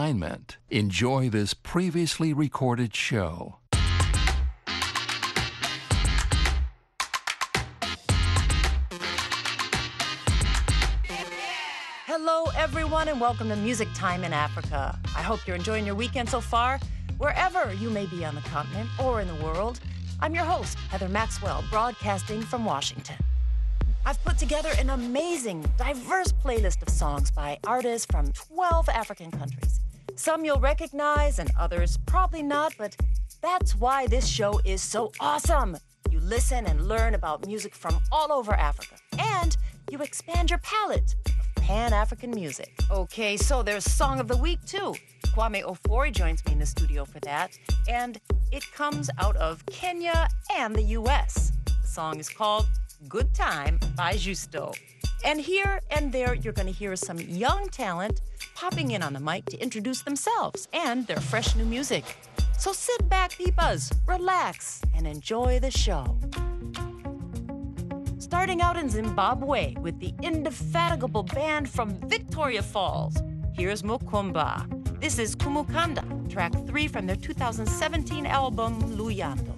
Alignment. Enjoy this previously recorded show. Hello, everyone, and welcome to Music Time in Africa. I hope you're enjoying your weekend so far, wherever you may be on the continent or in the world. I'm your host, Heather Maxwell, broadcasting from Washington. I've put together an amazing, diverse playlist of songs by artists from 12 African countries. Some you'll recognize and others probably not, but that's why this show is so awesome. You listen and learn about music from all over Africa, and you expand your palette of Pan-African music. Okay, so there's Song of the Week, too. Kwame Ofori joins me in the studio for that, and it comes out of Kenya and the U.S. The song is called Good Time by Justo. And here and there, you're going to hear some young talent popping in on the mic to introduce themselves and their fresh new music. So sit back, peepas, relax, and enjoy the show. Starting out in Zimbabwe with the indefatigable band from Victoria Falls, here's Mukumba. This is Kumukanda, track 3 from their 2017 album, Luyanto.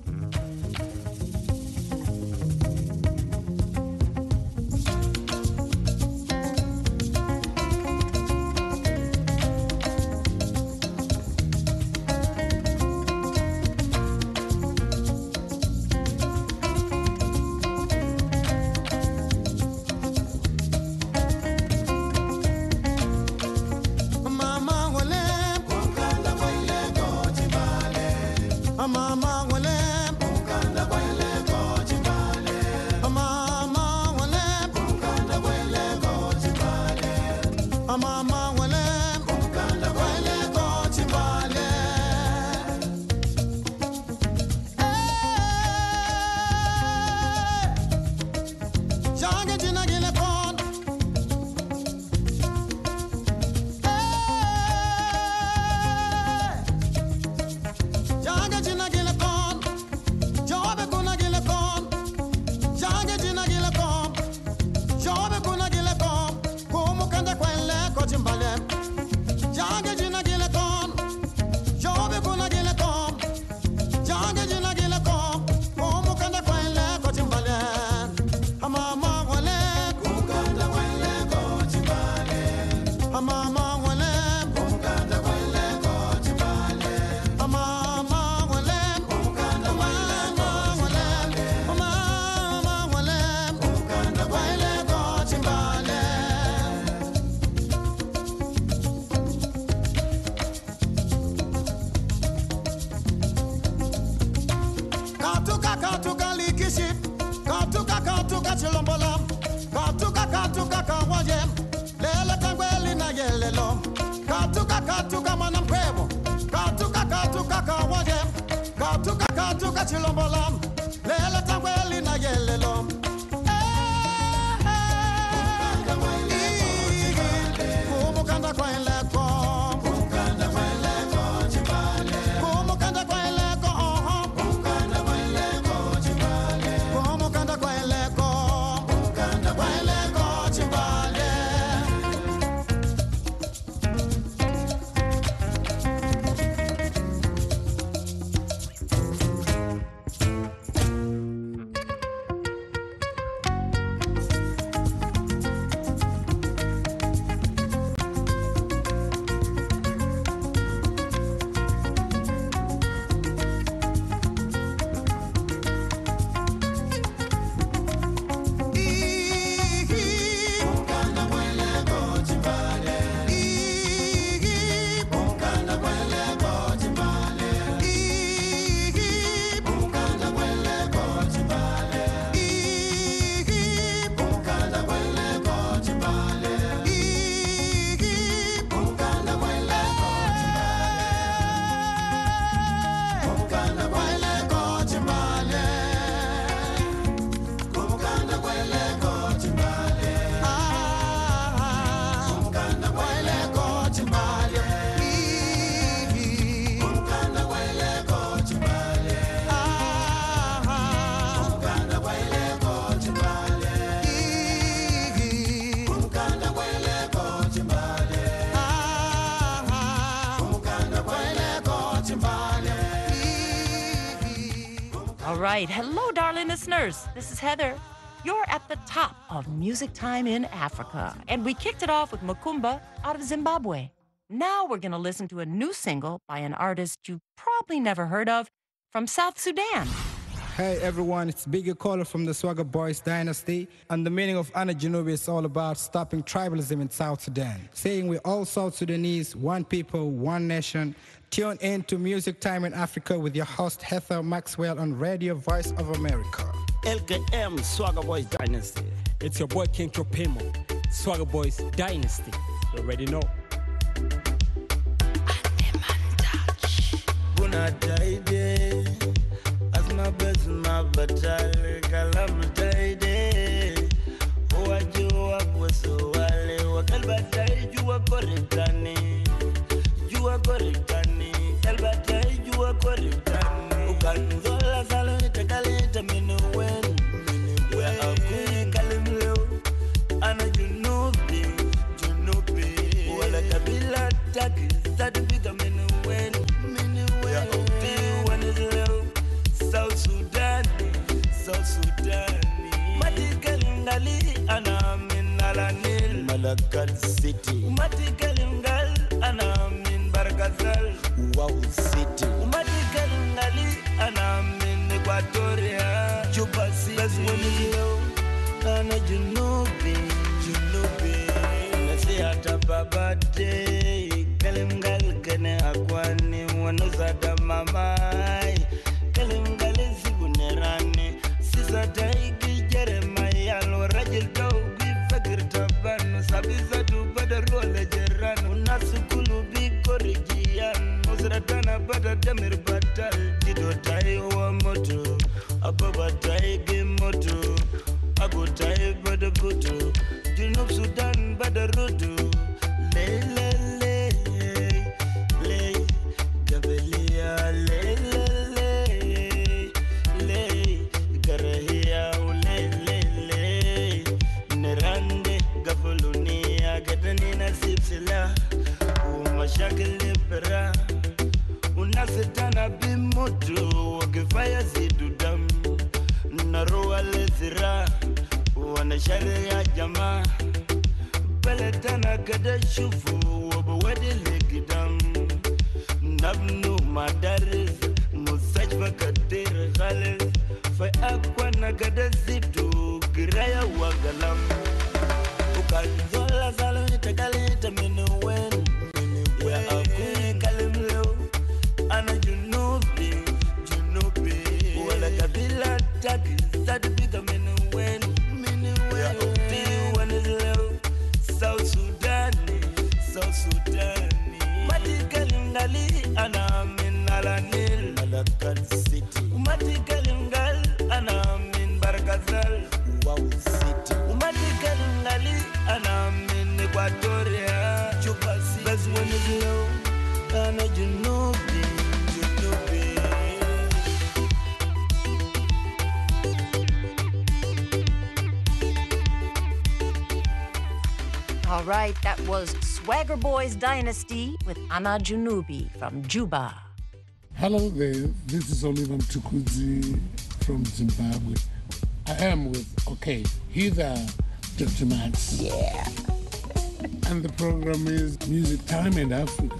All right. Hello, darling listeners. This is Heather. You're at the top of Music Time in Africa. And we kicked it off with Makumba out of Zimbabwe. Now we're going to listen to a new single by an artist you probably never heard of from South Sudan. Hey everyone, it's Biggie Caller from the Swagger Boys Dynasty, and the meaning of Anna Junubi is all about stopping tribalism in South Sudan, saying we're all South Sudanese, one people, one nation. Tune in to Music Time in Africa with your host Heather Maxwell on Radio Voice of America. LKM Swagger Boys Dynasty. It's your boy King Tropimo, Swagger Boys Dynasty. You already know. My best, my battle, kalam taide. Oa jua kweso wale, wakal batai jua korikani, kal batai jua korikani. Ukanzola salo itakalita minuwen, wea akui kalimleo, ana junubi, wala kabila taki, sadibika minuwen, wea ukti wanizleo. South Sudan. Matikalingali anamin alanil Malakal City. Matikalingal anamin Bargazal Wow City. Matikalingali anamin Equatoria Juba City. Bezwenizio Nana Junubi Nasiata Babate Kalingal kene akwani Wanuzada mamai Kalingali Zibunerani Sisataiki Jeremiah Rajil Taugi Fakir Taban Sabiza tu Badarole Jeran Unasukulu Biko Rigian Uzratana Bada Demir Batal Jidotai wa moto Ababatai Gemoto Agotai Badabuto Junub Sudan Badarudu Lele Gabelia Umashakilipera Unasetana bimoto Wakifaya zidudam Naruwa lezira Wanashari ya jamaa Beletana kada shufu Wabawadi legidam Nabnu madaris Musajfa kadir ghalis Fay akwa na kada zidu Giraya wagalam Ukanzola salo itakalita minuwen Wea akui kalimleo Ana junubi Wala kabila taki Sadibika minuwen Wea ukti wanizleo South Sudani Matikalingali anamin alanil Malakal City. Matikalingal anamin Bargazal Wow City. Matikalingali anamin Equatoria Juba City. Bezwenizio Ana Junubi All right, that was Swagger Boys Dynasty with Ana Junubi from Juba. Hello there, this is Oliver Mtukudzi from Zimbabwe. I am with, Heather Dr. Max. Yeah. And the program is Music Time in Africa.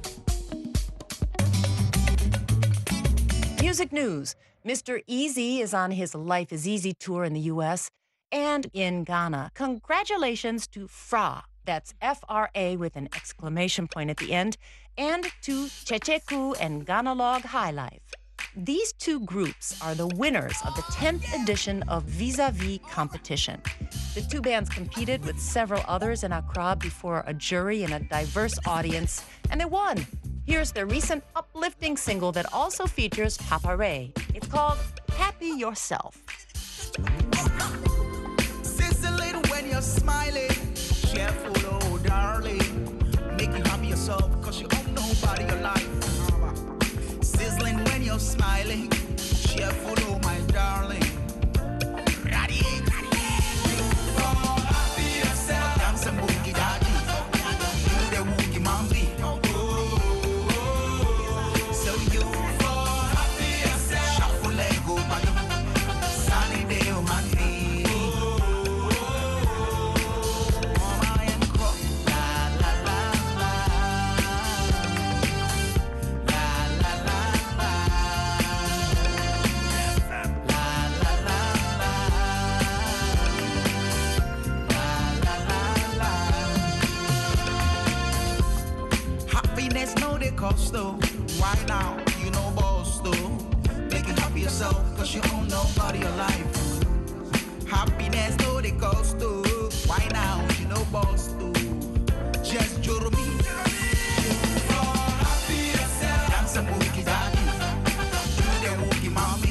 Music news. Mr. Easy is on his Life is Easy tour in the U.S. and in Ghana. Congratulations to Fra, that's F-R-A with an exclamation point at the end, and to Checheku and Ghanalog High Life. These two groups are the winners of the 10th edition of Vis-a-Vis competition. The two bands competed with several others in Accra before a jury and a diverse audience, and they won. Here's their recent uplifting single that also features Papa Ray. It's called Happy Yourself. Sizzling when you're smiling, careful, oh darling. Make you happy yourself, cause you own nobody alive. Sizzling when you're smiling, cheerful, oh my darling. Radiate. Oh, happy yourself. Dance and boogie daddy. You the woogie mambi. So you for happy yourself. Shuffle leg, go back. Happiness, no, they cost though. Why now? You know, boss though. Make you happy yourself, cause you own nobody alive. Happiness, no, they cost though. Why now? You know, boss though. Just joro me. You are happy yourself. Dance a bookie daddy. Do the wookie mommy.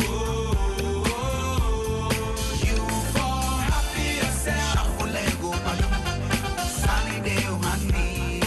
You are happy yourself. Shuffle Lego, sunny day, honey.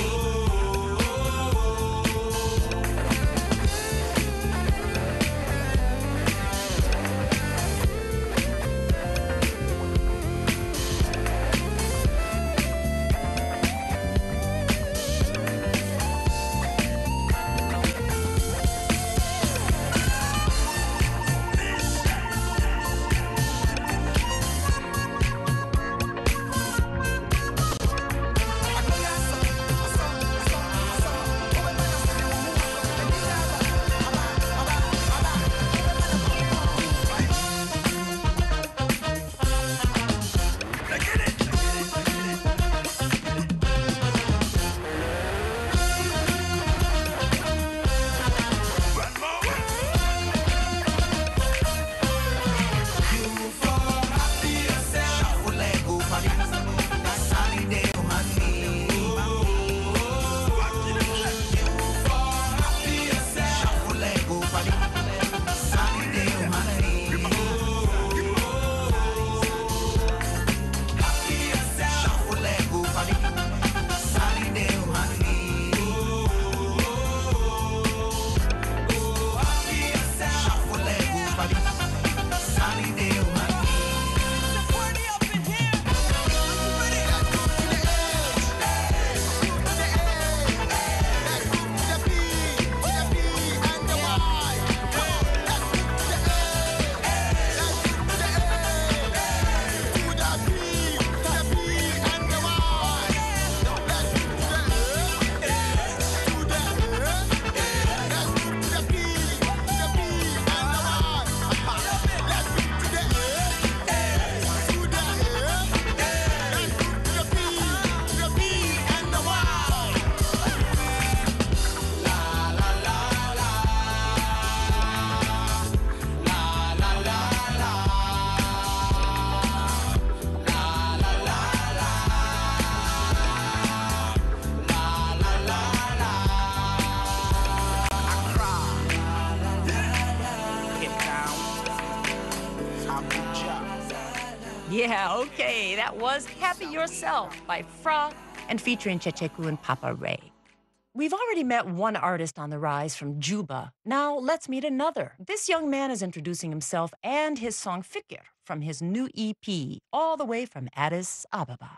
Yeah, okay, that was Happy Yourself by Fra and featuring Checheku and Papa Ray. We've already met one artist on the rise from Juba. Now let's meet another. This young man is introducing himself and his song Fikir from his new EP, all the way from Addis Ababa.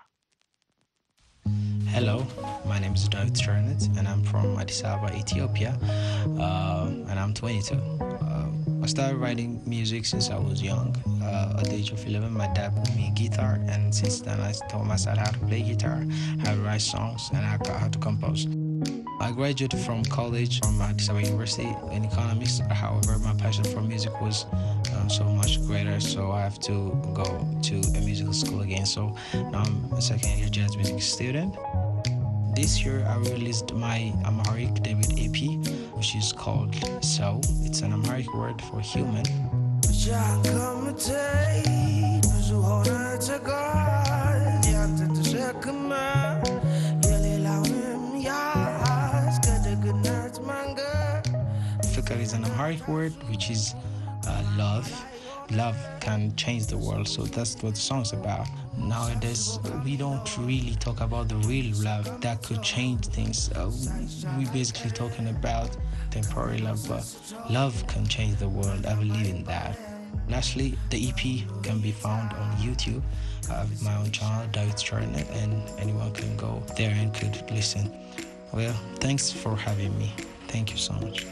Hello, my name is David Chernet, and I'm from Addis Ababa, Ethiopia, and I'm 22. I started writing music since I was young. At the age of 11, my dad bought me a guitar, and since then I taught myself how to play guitar, how to write songs, and how to compose. I graduated from college from Addis Ababa University in economics. However, my passion for music was so much greater, so I have to go to a musical school again. So now I'm a second-year jazz music student. This year, I released my Amharic debut EP, which is called So. It's an Amharic word for human. Fikir is an Amharic word, which is love. Love can change the world, so that's what the song's about. Nowadays, we don't really talk about the real love that could change things. We're basically talking about temporary love, but love can change the world. I believe in that. Lastly, the EP can be found on YouTube. I have my own channel, David Chernet, and anyone can go there and could listen. Well, thanks for having me. Thank you so much.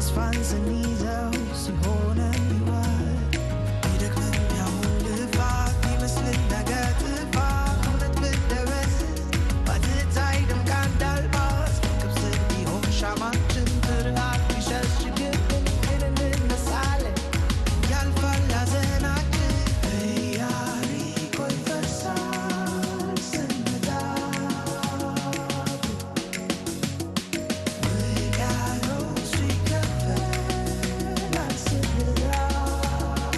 fanns en idé så hånen i var. I det glömde jag håller fast. I med slutna gäter var. Hon ett vidare. Vad det är de kan dalbas. Kom sig i homschamatchen för att vi känns ju gud. In the silent. I alla fall jag sen att hey, jag rik och försar sen med dag. We got no sweet cafe. Let's sit it out.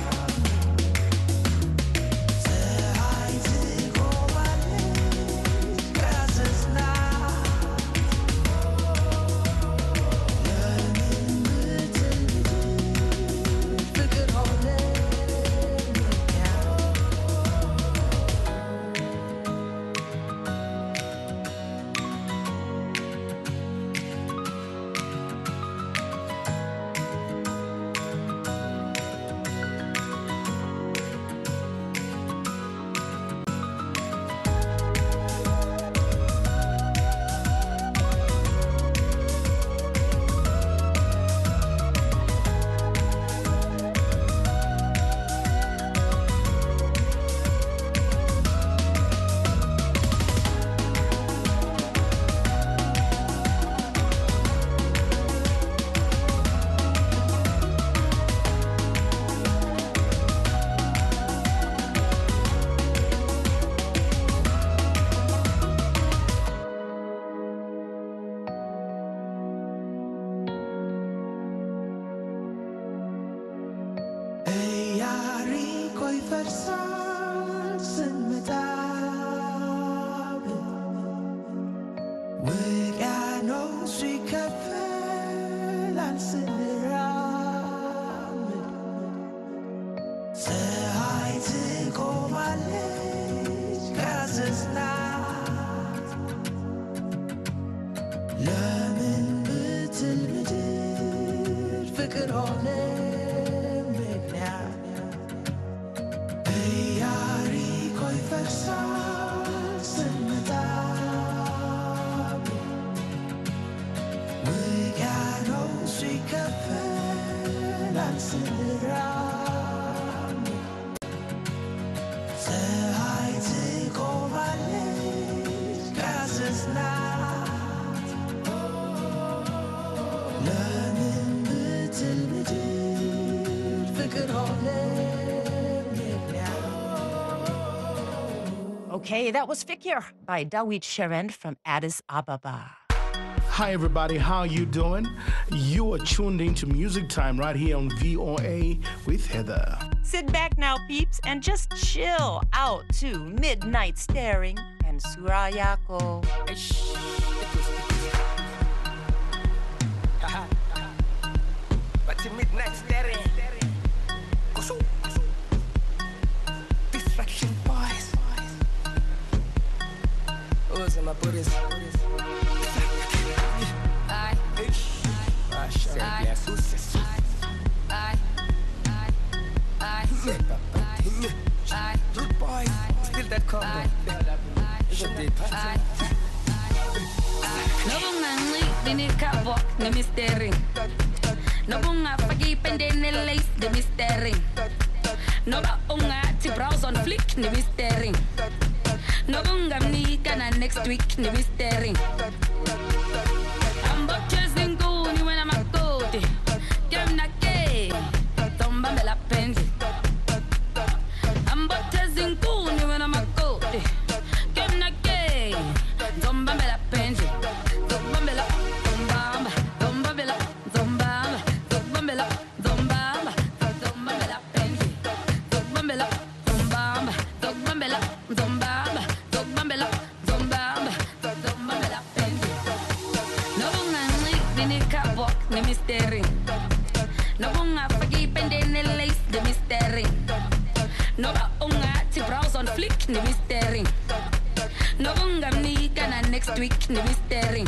Say hi to go away. Cause it's not. Learning good till we do. Figure hold it. Hey, jag rik och försar sen med dag. We got no sweet cafe. Let's sit it out. Say hi to go my legs. Cause it's not. Lömmen till med dyr. Fick hålla mig knä. Hey, jag rik och försar sen med dag. We got no sweet cafe. Let's sit it out. Say hi to go my legs. Cause it's not. Lömmen till med dyr. Fick hålla mig knä. Okay, that was Fikir by Dawit Sherend from Addis Ababa. Hi, everybody. How you doing? You are tuned into Music Time right here on VOA with Heather. Sit back now, peeps, and just chill out to Midnight Staring and Surayako. But in midnight staring. Kusu. Distraction boys. Who's in my booties? Good boys, still that combo. No bungang dini kabok na misteri. No bunga pagi pendene lace de misteri. No ba unga ti browse on flick ni misteri. No bunga ni gana next week ni misteri. I'm but chasing goony when I'm a goatee. Game na gay, tomba me la penzi. I'm but chasing goony when I'm a goatee. Game na gay, tomba me la penzi. Tomba me la, tomba, tomba me la, tomba, tomba me la, tomba, tomba me la penzi. Tomba me la, tomba, tomba me la, tomba, tomba me la, tomba, tomba me la penzi. No bunga ni kabok ni misteri. No bunga pagi pendene lace de misteri. No ba unga ti browse on flick ni misteri. No bunga ni gana next week ni misteri.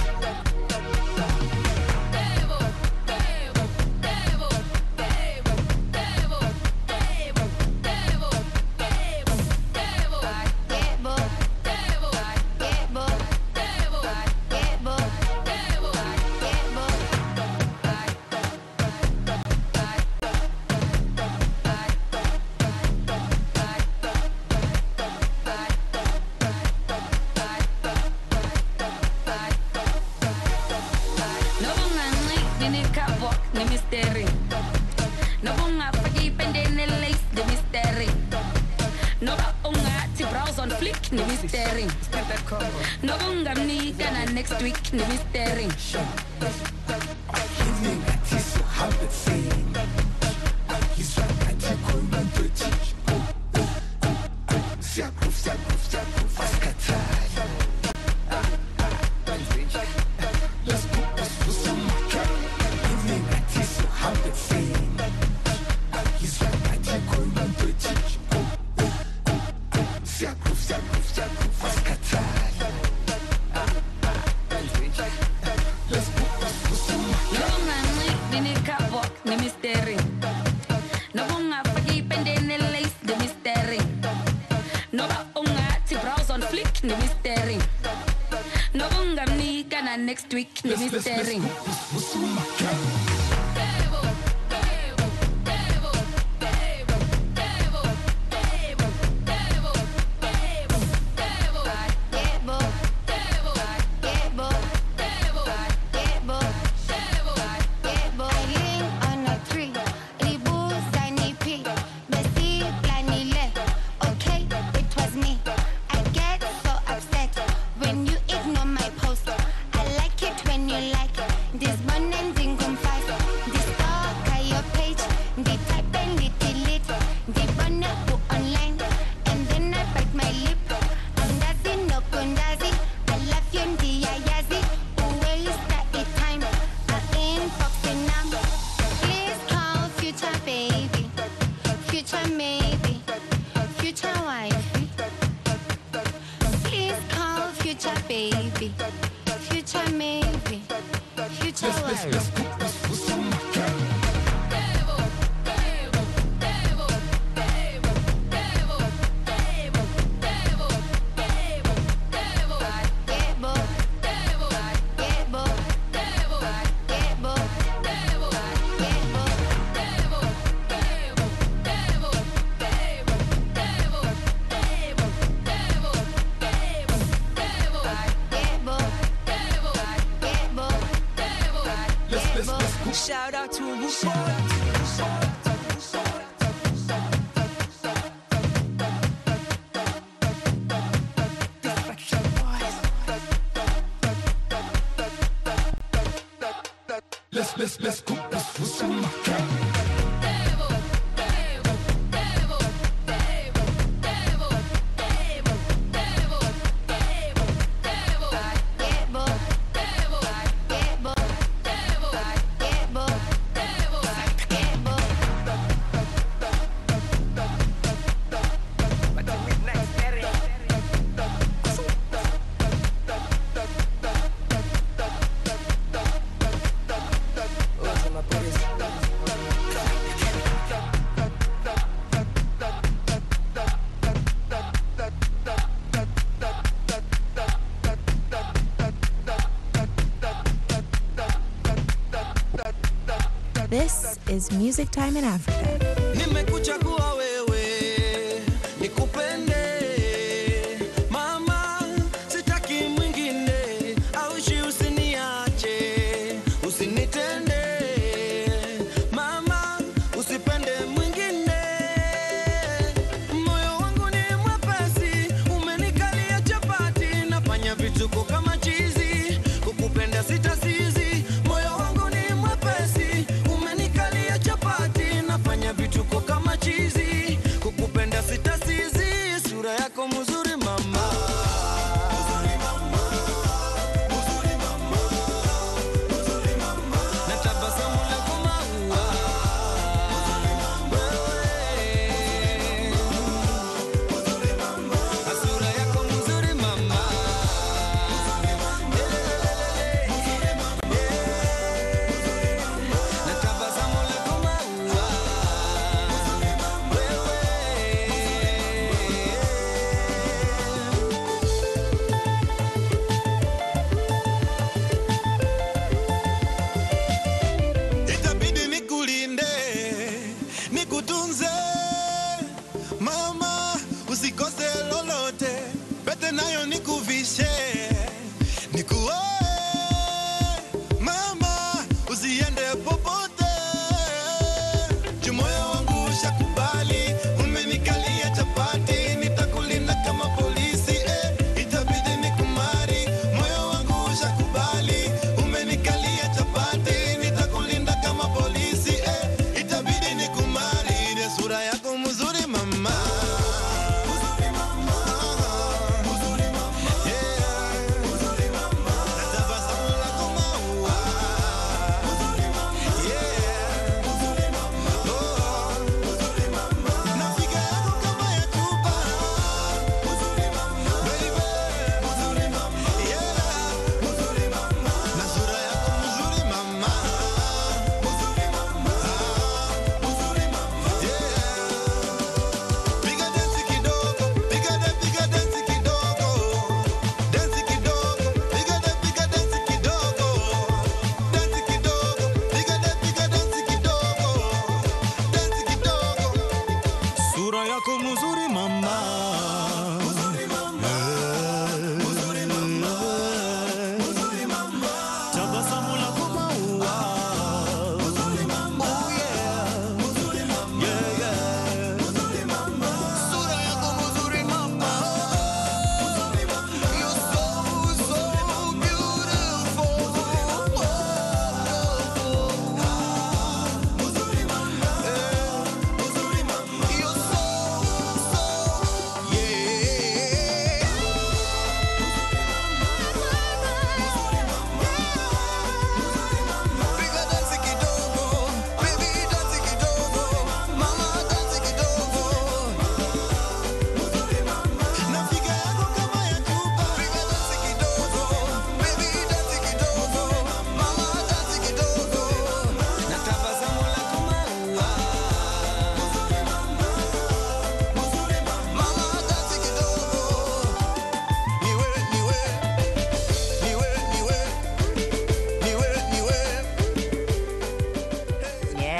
mystery. No bunga fagi pendene lace the mystery. No bunga ti browse on flick the mystery. No bunga me gonna next week the mystery. Next week, the mystery. Shout out to Russo. Let's go with some This is Music Time in Africa. Nimekuchagua wewe, nikupende mama, sitaki mwingine, aushi usiniache, usinitende mama, usipende mwingine. Moyo wangu ni mwepesi, umenikalia chapati, nafanya vituko kama chizi, kukupenda sitasizi. Moyo wangu ni mwepesi, umenikalia chapati, nafanya vituko kama chizi, kukupenda sitasizi.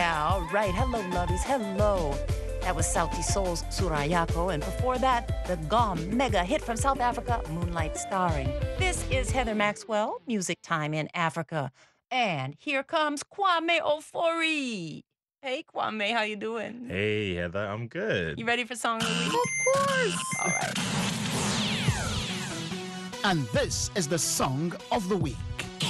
Yeah, all right. Hello, lovies. Hello. That was Sauti Soul's Surayako, and before that, the Gom mega hit from South Africa, Moonlight Starring. This is Heather Maxwell, Music Time in Africa. And here comes Kwame Ofori. Hey, Kwame, how you doing? Hey, Heather, I'm good. You ready for Song of the Week? Of course. All right. And this is the Song of the Week.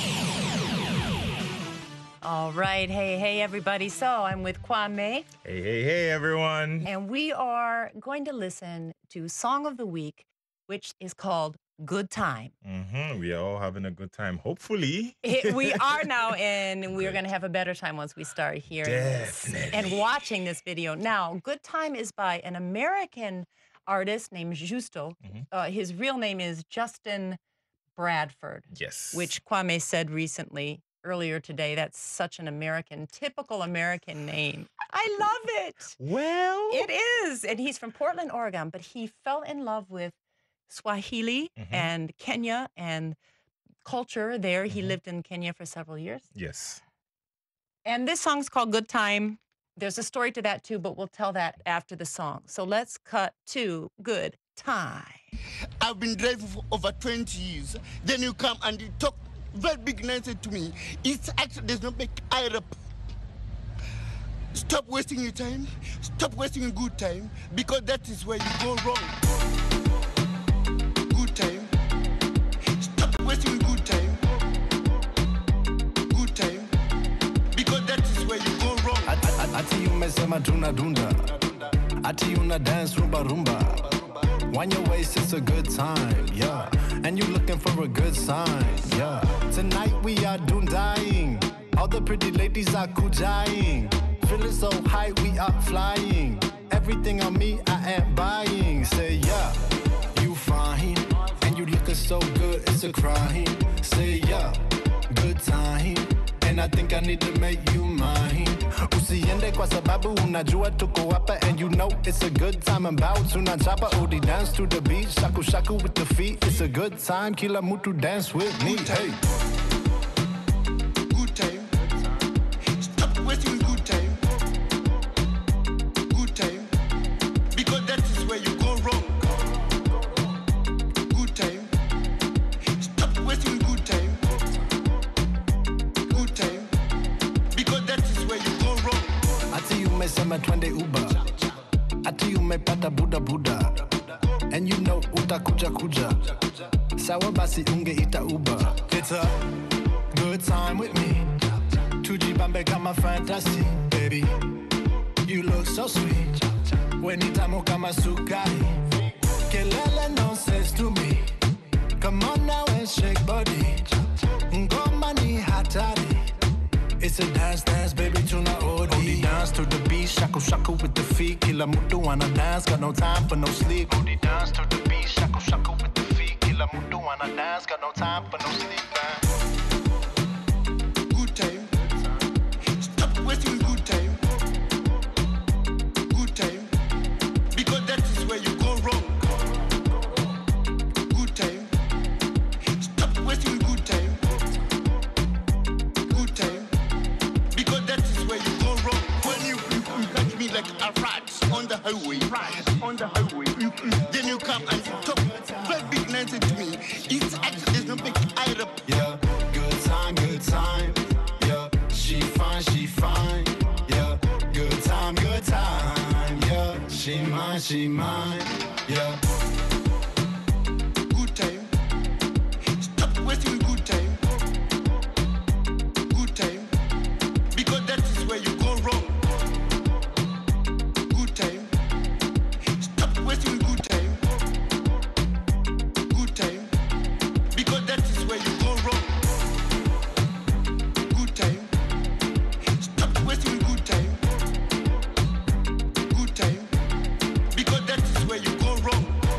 All right. Hey, everybody. So I'm with Kwame. Hey, everyone. And we are going to listen to Song of the Week, which is called Good Time. We are all having a good time, hopefully. We are now, and we're going to have a better time once we start hearing this and watching this video. Now, Good Time is by an American artist named Justo. His real name is Justin Bradford. Yes. Which Kwame said earlier today, that's such an typical American name. I love it. Well. It is. And he's from Portland, Oregon, but he fell in love with Swahili and Kenya and culture there. He lived in Kenya for several years. Yes. And this song's called Good Time. There's a story to that too, but we'll tell that after the song. So let's cut to Good Time. I've been driving for over 20 years. Then you come and you talk very big nonsense to me. It's actually, there's no big eye up. Stop wasting your time. Stop wasting a good time, because that is where you go wrong. Good time. Stop wasting good time. Good time. Because that is where you go wrong. Ati umesema tunadunda. Ati una dance rumba rumba. Wind your waist, it's a good time, yeah. And you looking for a good sign, yeah. Tonight we are dying. All the pretty ladies are kujaing. Feeling so high, we are flying. Everything on me, I am buying. Say, yeah, you fine. And you looking so good, it's a crime. Say, yeah, good time. And I think I need to make you mine. Usiende kwa sababu unajua tuko hapa. And you know it's a good time. About tunachapa odi dance to the beat. Shaku shaku with the feet. It's a good time. Kila mutu dance with me. Hey. Good time. Stop wasting good time. Good time. Because that is where you go wrong. Good time. Stop wasting good time. Good time. Because that is where you go wrong. Ati umesema twende Uber. Ati umepata buda buda. And you know utakuja kuja. Sawa basi ungeita Uber. It's a good time with me. Tujibambe kama fantasy, baby. You look so sweet. Wenitamu kama sukari. Kelele nonsense to me. Come on now and shake body. Ngoma ni hatari. It's a dance, baby, tuna odi. Odi dance to the beat, shaku shaku with the feet. Kila mutu wanna dance, got no time for no sleep. Odi dance to the beat, shaku shaku with the feet. Kila mutu wanna dance, got no time for no sleep, man. Good time. Stop wasting good time. Good time. Because that is where you go wrong. Good time. Stop wasting good time. Good time. Because that is where you go wrong. When you catch me like a rat on the highway. On the highway. Then you come and talk very big nonsense to me. It's actually, there's no big eye up. Yeah, good time, good time. Yeah, she fine. Yeah, good time, yeah, she mine. Yeah. Good time. Stop wasting good time. Good time. Because that is where you go wrong. Good time. Stop wasting good time. Good time. Because that is where you go wrong. Good time. Stop wasting good time. Good time. Because that is where you go wrong.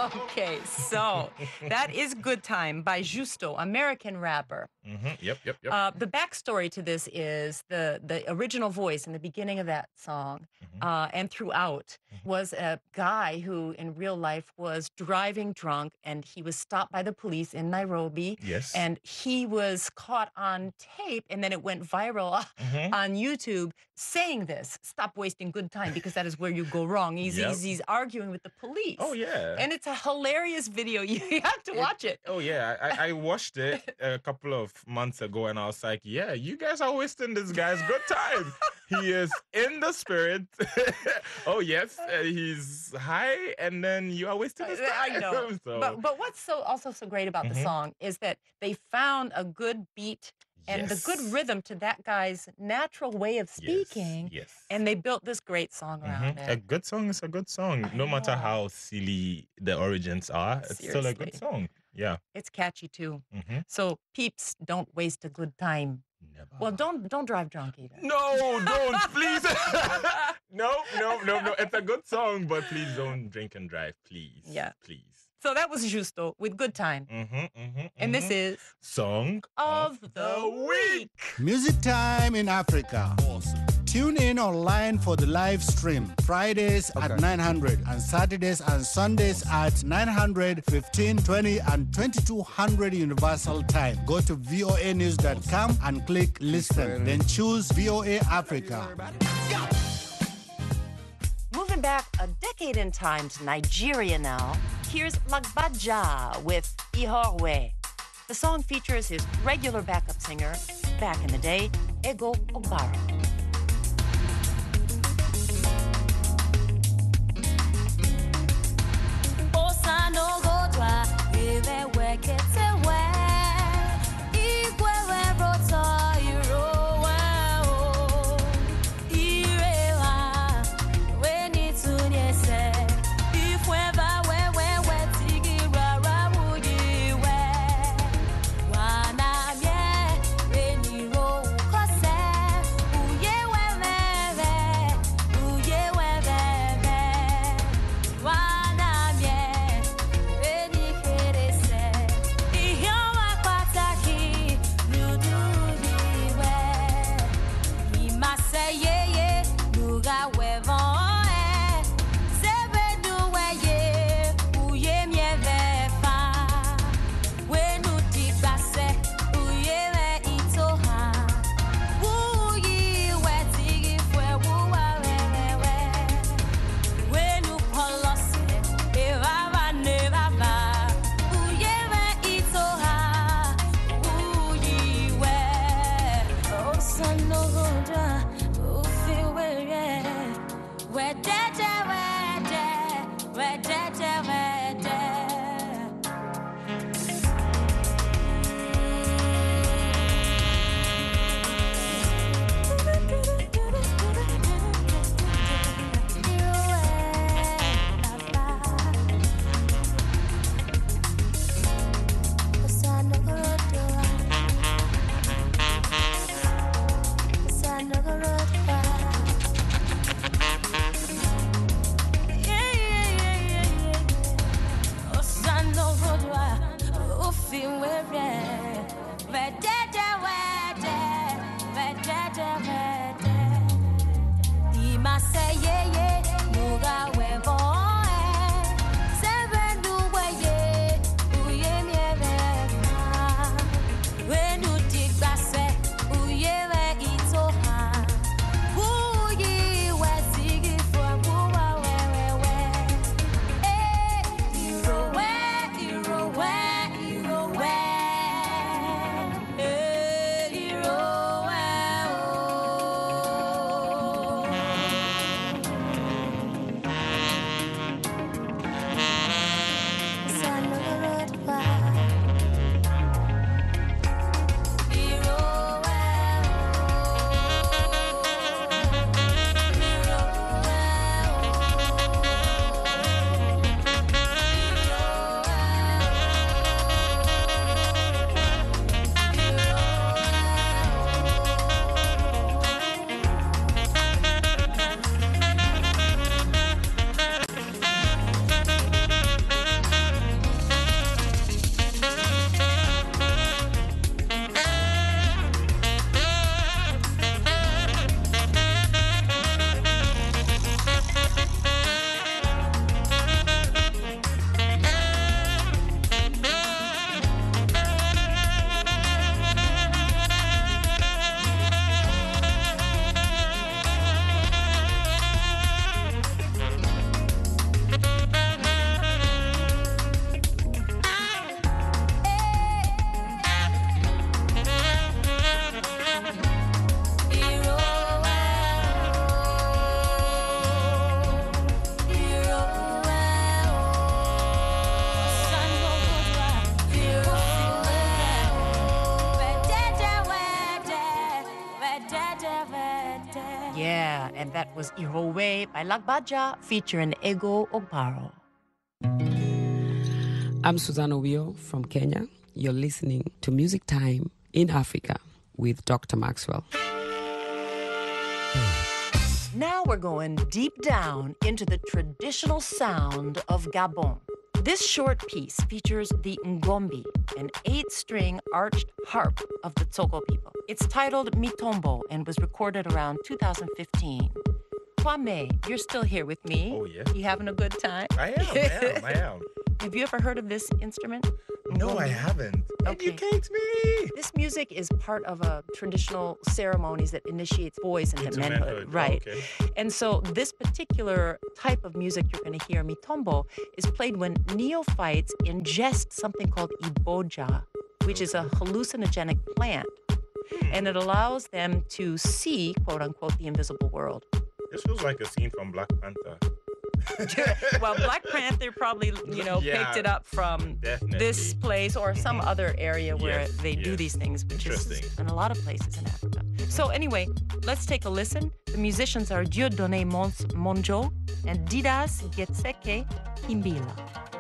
Okay, so that is Good Time by Justo, American rapper. Yep. The backstory to this is the original voice in the beginning of that song and throughout was a guy who in real life was driving drunk, and he was stopped by the police in Nairobi. Yes. And he was caught on tape, and then it went viral on YouTube saying this, stop wasting good time because that is where you go wrong. He's arguing with the police. Oh, yeah. And it's a hilarious video. You have to watch it. Oh, yeah. I watched it a couple of months ago, and I was like, yeah, you guys are wasting this guy's good time. He is in the spirit. Oh, yes. He's high, and then you are wasting his time. I know. So. But what's also so great about the song is that they found a good beat and the good rhythm to that guy's natural way of speaking. Yes. And they built this great song around A it. good song is a good song. No matter how silly the origins are, it's still a good Seriously. song. Yeah. It's catchy too. So peeps, don't waste a good time. Never. Well, don't drive drunk either. No, don't, please. No. It's a good song, but please don't drink and drive, please. Yeah. Please. So that was Justo with Good Time. And this is Song of the Week. Music Time in Africa. Tune in online for the live stream Fridays at 900 and Saturdays and Sundays at 900, 15, 20 and 2200 Universal Time. Go to voanews.com and click listen. Then choose VOA Africa. Moving back a decade in time to Nigeria now, here's Lagbaja with Ihorwe. The song features his regular backup singer, back in the day, Ego Ogbara. And that was Irowe by Lagbaja featuring Ego Ogbaro. I'm Susanna Wio from Kenya. You're listening to Music Time in Africa with Dr. Maxwell. Now we're going deep down into the traditional sound of Gabon. This short piece features the Ngombi, an 8-string arched harp of the Tsogo people. It's titled Mitombo and was recorded around 2015. Kwame, you're still here with me. Oh, yeah. You having a good time? I am. Have you ever heard of this instrument? No, I haven't. Educate me. This music is part of a traditional ceremonies that initiates boys into manhood. Right. Okay. And so this particular type of music you're going to hear, Mitombo, is played when neophytes ingest something called iboja, which is a hallucinogenic plant. And it allows them to see, quote unquote, the invisible world. This feels like a scene from Black Panther. Well, Black Panther probably, picked it up from this place or some other area where they do these things, which is in a lot of places in Africa. So anyway, let's take a listen. The musicians are Dieudonné Monjo and Didas Getseke Himbila.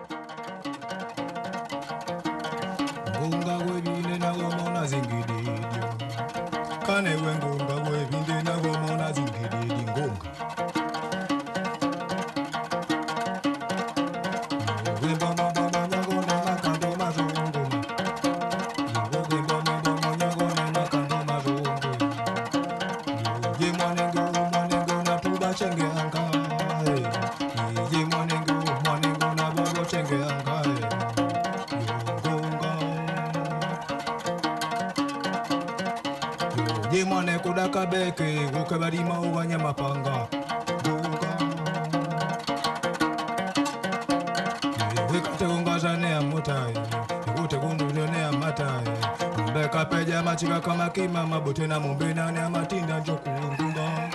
Kabeke gokabarima ubanya mapanga wekate ungazane amutai ikote kundulene amatai mbeka peja machika kama kima mabote na mumbena ne amatinda njokungunga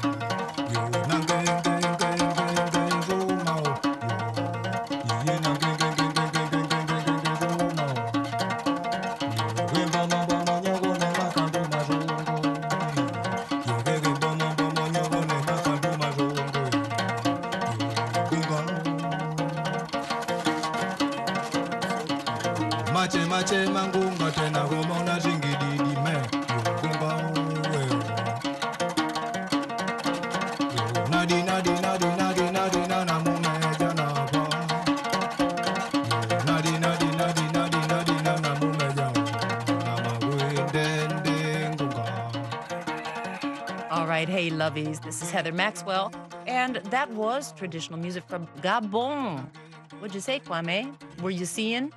mache mangunga tena goma una jingididi me gunga nadi na mume jana ba nadi na mume jana wendende gunga. All right, hey lovies, this is Heather Maxwell, and that was traditional music from Gabon. What'd you say, Kwame? Were you seeing?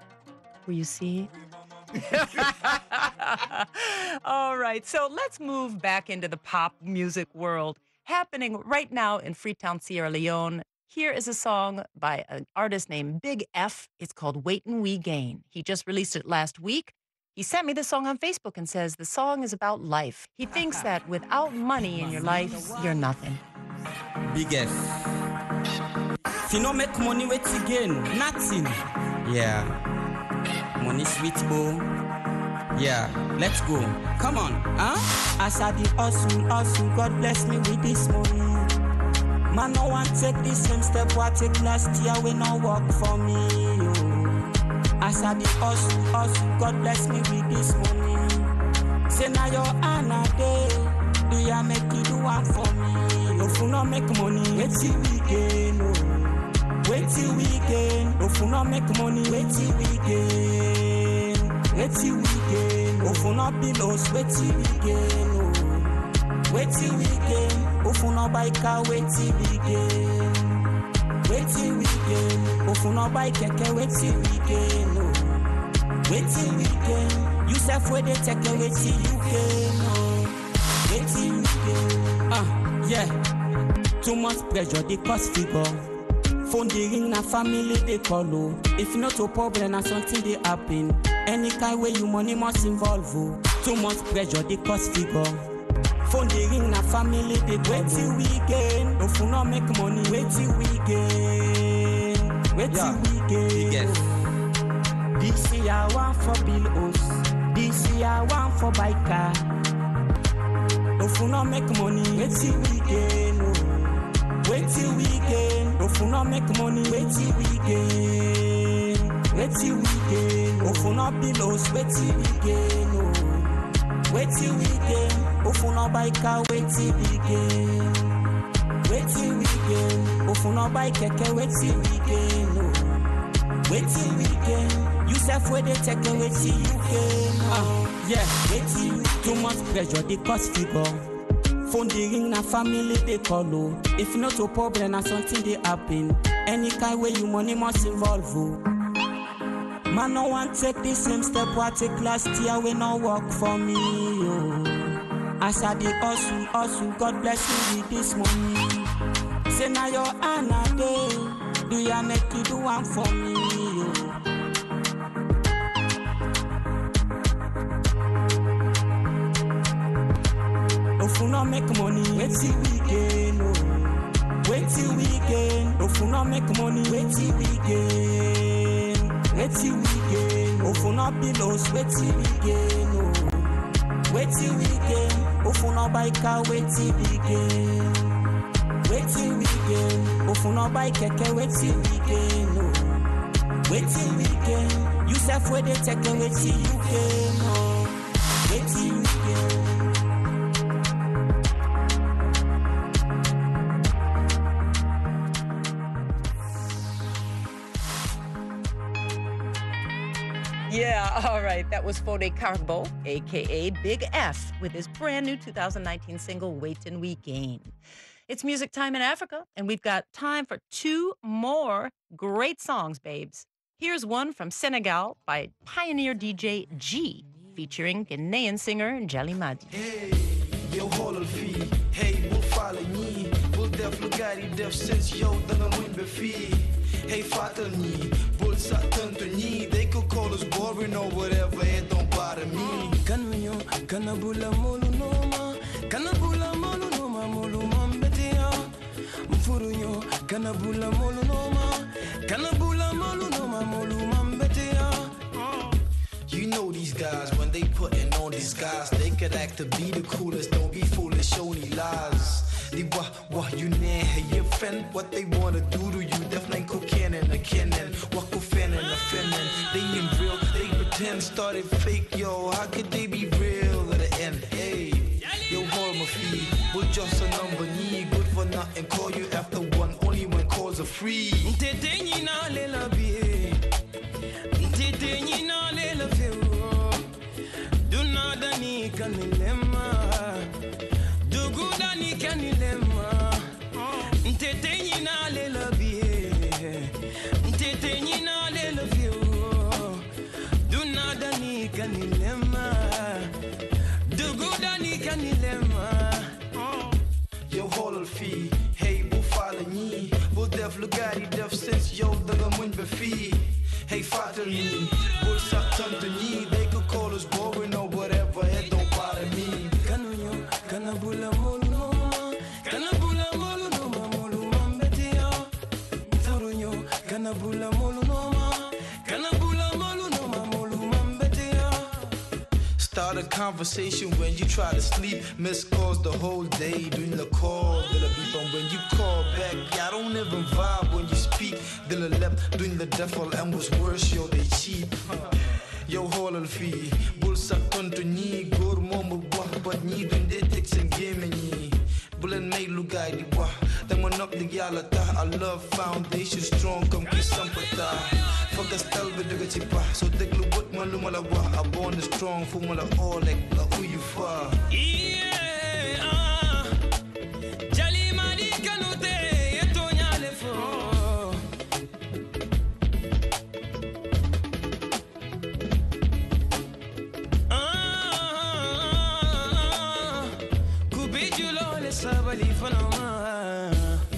All right, so let's move back into the pop music world. Happening right now in Freetown, Sierra Leone. Here is a song by an artist named Big F. It's called Waitin' We Gain. He just released it last week. He sent me the song on Facebook and says the song is about life. He thinks that without money in your life, you're nothing. Big F. If you don't make money, wait again. Nothing. Yeah. Money sweet, boo. Yeah, let's go. Come on, huh? As I did hustle, God bless me with this money. Man, no one take the same step I take last year when I work for me. Yo. As I did hustle, God bless me with this money. Say now your Anna day, do ya make it do one for me? If you not make money, wait till we gain. Wait till we gain. If you not make money, wait till we gain. Wait till we gain. If you not be lost, wait till we gain. Wait till we gain. If you not buy car, wait till we gain. Wait till we gain. If you not buy keke, wait till we gain. Wait till we gain. You self where they take it, wait till you gain. Wait till we gain. Yeah. Too much pressure, they cost figure. Phone they ring, na family they call. Oh. If not a problem, na something they happen. Any kind way you money must involve. Oh. Too much pressure, they cost figure. Phone they ring, na family they call. Wait till we gain. If you not make money, wait till we gain. Wait till we gain. This year I want for bill house. This year I want for buy car. If we not make money, wait till weekend. Wait till weekend. If we not make money, wait till weekend. Wait till weekend. If we not bills, wait till weekend. Wait till weekend. If we not buy car, wait till weekend. Wait till weekend. If we not buy keke, wait till weekend. Wait till weekend. You self where they take away till you can. Yeah, wait till too much pressure, they cause figure. Phone the ring, na family they call you. If not a problem, na something they happen. Any kind way you money must involve you. Man, no one take the same step what take last year when no work for me. Oh. As I did hustle, God bless me with this money. Say now your Anna day, do ya make you do one for me? Oh. If we not make money, wait till weekend. Oh. Wait till weekend. If we not make money, wait till weekend. Wait till weekend. If we not bills, wait till weekend. Oh. Wait till weekend. If we not buy car, wait till weekend. Wait till weekend. If we not buy keke, wait till weekend. Oh. Wait till weekend. You self where they take away till you can. Oh. Wait till weekend. Yeah, all right. That was Fode Carbo, a.k.a. Big F, with his brand new 2019 single, Wait and We Gain. It's Music Time in Africa, and we've got time for 2 more great songs, babes. Here's one from Senegal by pioneer DJ G, featuring Ghanaian singer Jelly Madi. Hey, yo, xoolal fii. Hey, bul faale ñii. Bul def lu gaay di def since yow danga muñ ba fii. Hey, fàttal ñii. Bul sàttantu ñii. They could call us boring or whatever, it don't bother me. Kanuño, kanabula molu noma. Kanabula molu noma, molu mambetea. Mfuruño, kanabula molu noma. Kanabula molu noma, molu mambetea. You know these guys, when they putting on disguise, they could act to be the coolest, don't be foolish, only lies. They what you need, your friend, what they wanna do to you, definitely cocaine and a cannon, what go fan and a feminine. They ain't real, they pretend, started fake, yo, how could they be real at the end? Hey, yo, hold my feet, but just a number, need good for nothing, call you after one, only when calls are free. Do nada ni kanilema, do good ni kanilema. Ntete ni na le labie, ntete ni na le labie. Do nada ni kanilema, do good ni kanilema. Yo xoolal fii, hey bu faale ñii, bu def lu gaay di def since yow danga muñ ba fii. Hey, fàttal ñii, bul sàttantu ñii. They could call us boring or whatever, it don't bother me. Kanuño, kanabula molu noma. Kanabula molu noma, molu mambetea. Mfuruño, kanabula molu noma. Kanabula molu noma, molu mambetea. Start a conversation when you try to sleep. Miss calls the whole day, doing the call. They'll be on when you call back. Yeah, I don't even vibe when you speak. They'll left, doing the devil and was worse, yo, they cheap. Yo, xoolal fii, bul sàttantu ñii. Góor moomu wax ba ñii duñ dee teg seen gémmiñ ñi. Bu leen may lu gaay di wax, dama nopp dig yàlla tax. I love foundation strong, comme ki sampata. Foog nga stel bi dëgg ci pax, soo déglu bët ma lu ma la wax. I born strong, fu ma la ooleeg la uyu fa. Jelly Madi kanute, yeto ñaale fo. Sabali fanama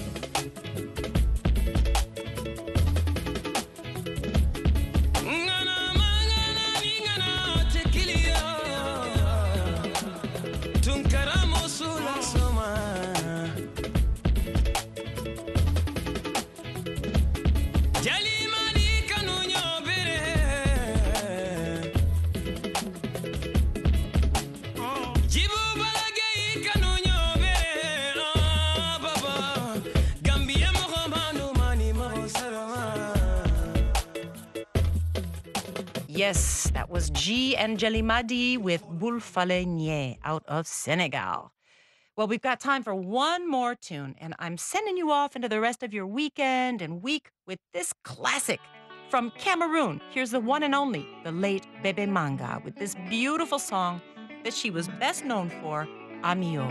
ngana mangana ningana tekilia tunkara Yes, that was G and Jelimadi with Boulfalegne out of Senegal. Well, we've got time for one more tune, and I'm sending you off into the rest of your weekend and week with this classic from Cameroon. Here's the one and only, the late Bebe Manga, with this beautiful song that she was best known for, Amio.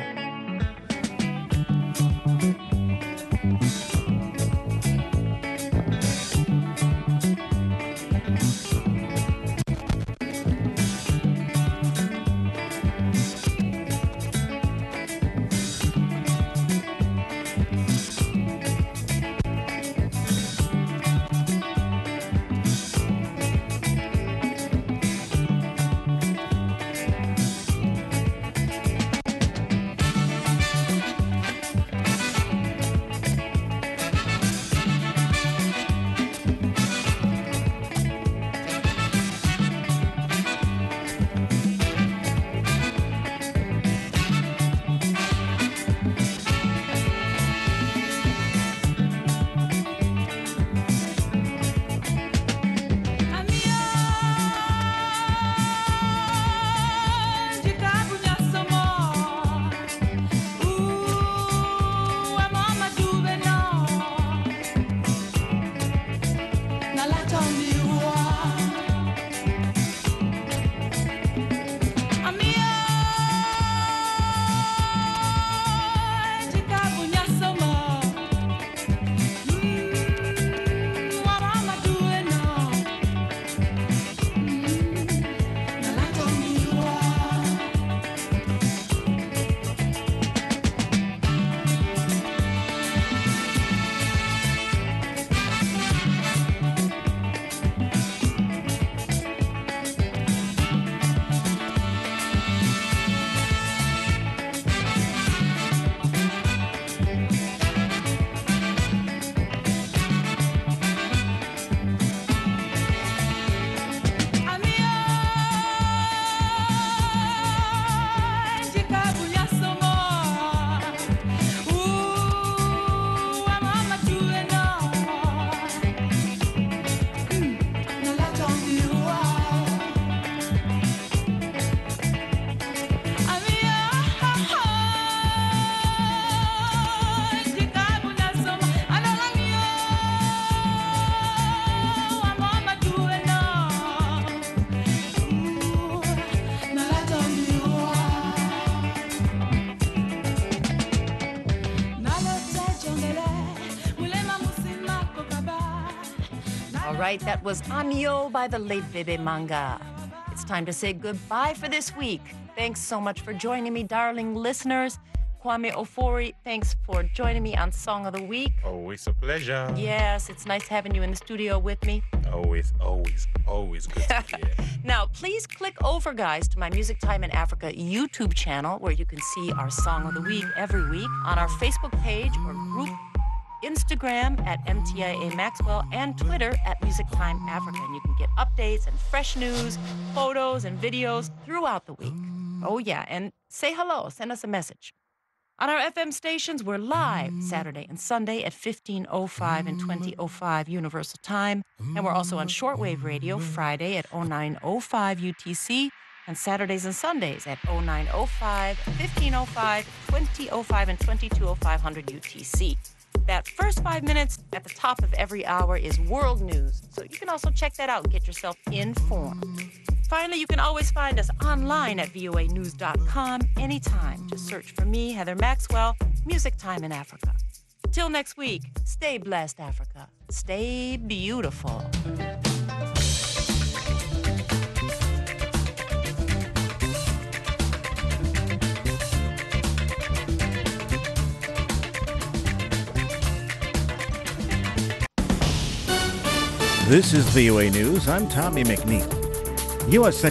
Right, that was Amio by the late Bebe Manga. It's time to say goodbye for this week. Thanks so much for joining me, darling listeners. Kwame Ofori, thanks for joining me on Song of the Week. Always a pleasure. Yes, it's nice having you in the studio with me. Always good to be here. Now, please click over, guys, to my Music Time in Africa YouTube channel, where you can see our Song of the Week every week, on our Facebook page or group, Instagram at MTIA Maxwell, and Twitter at Music Time Africa. And you can get updates and fresh news, photos and videos throughout the week. Oh yeah, and say hello, send us a message. On our FM stations, we're live Saturday and Sunday at 15:05 and 20:05 Universal Time. And we're also on shortwave radio Friday at 09:05 UTC, and Saturdays and Sundays at 09:05, 15:05, 20:05, and 22:05 UTC. That first 5 minutes at the top of every hour is world news, so you can also check that out and get yourself informed. Finally, you can always find us online at voanews.com anytime. Just search for me, Heather Maxwell, Music Time in Africa. Till next week, stay blessed, Africa. Stay beautiful. This is VOA News. I'm Tommy McNeil. U.S.